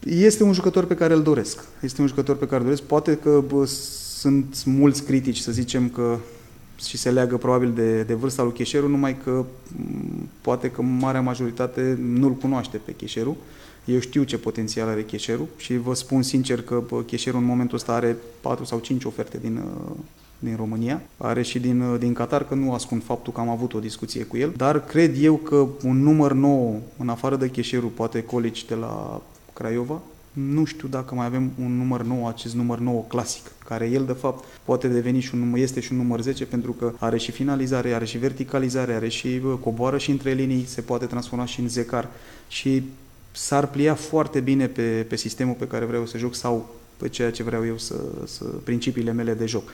Este un jucător pe care îl doresc. Poate că sunt mulți critici, să zicem că și se leagă probabil de vârsta lui Cheșeru, numai că poate că marea majoritate nu-l cunoaște pe Cheșeru. Eu știu ce potențial are Cheșeru și vă spun sincer că Cheșeru în momentul ăsta are 4 sau 5 oferte din România. Are și din Qatar, că nu ascund faptul că am avut o discuție cu el. Dar cred eu că un număr 9, în afară de Cheșeru, poate Colici de la Craiova, nu știu dacă mai avem un număr 9, acest număr 9 clasic, care el de fapt poate deveni este și un număr 10 pentru că are și finalizare, are și verticalizare, are și coboară și între linii, se poate transforma și în zecar și s-ar plia foarte bine pe sistemul pe care vreau să joc sau pe ceea ce vreau eu principiile mele de joc.